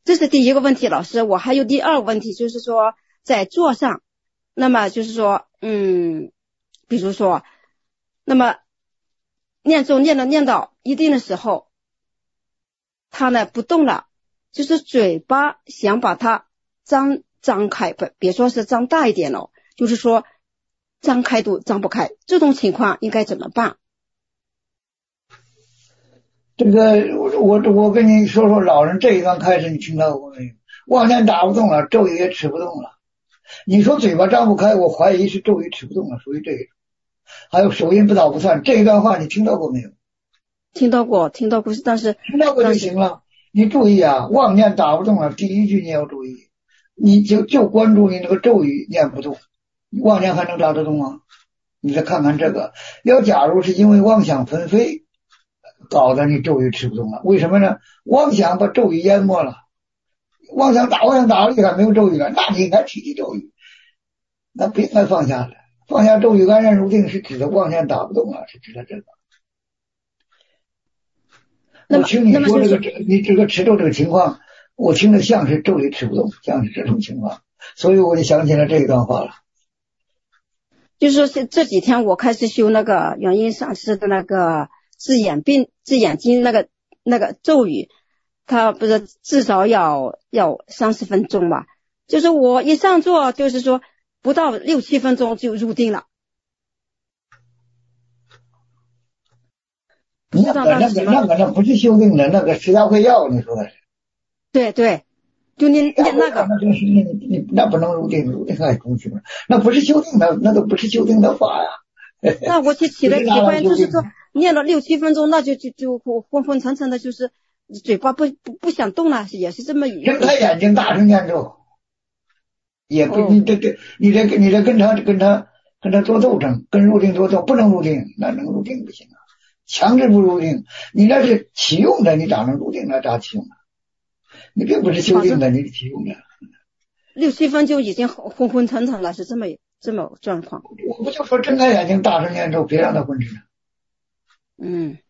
这是第一个问题，老师。我还有第二个问题，就是说在坐上，那么就是说比如说那么念咒念到一定的时候，他呢不动了，就是嘴巴想把它张开，别说是张大一点了，就是说张开都张不开，这种情况应该怎么办？ 这个我跟你说说，老人这一段开始你听到过没有？妄念打不动了，咒语也持不动了。你说嘴巴张不开，我怀疑是咒语持不动了，属于这一种。还有手印不倒不散，这一段话你听到过没有？ 听到过，但是听到过就行了。你注意啊，妄念打不动了，第一句你要注意，你就关注你那个咒语念不动，妄念还能打得动吗？你再看看这个，要假如是因为妄想纷飞搞得你咒语持不动了，为什么呢？妄想把咒语淹没了，妄想打厉害，没有咒语了，那你应该提咒语，那不应该放下来。放下咒语安然入定是指的妄想打不动了，是指的这个。我听你说这个，你这个持咒这个情况，我听着像是咒语持不动，像是这种情况，所以我就想起来这一段话了。 就是说这几天我开始修那个元音上师的那个字眼经那个咒语，它不是至少要30分钟吧？就是我一上座，就是说不到6、7分钟就入定了。 那不是修定的，那个吃大会药，你说的是？ 对，就念那个。 那就是你那不能入定，入定还东西吗？那不是修定的，那都不是修定的法呀。 那我起的体会就是说，念了6、7分钟，那就昏昏沉沉的，就是嘴巴不想动了，也是这么睁开眼睛大声念咒，也不你这跟他做斗争，跟入定做斗，不能入定，那能入定不行啊。强制不入定，你那是启用的，你咋能入定？那咋启用的？你并不是修定的，你是启用的。 6、7分就已经昏昏沉沉了，是这么状况。 我不就说睁开眼睛大声念咒，别让他昏沉。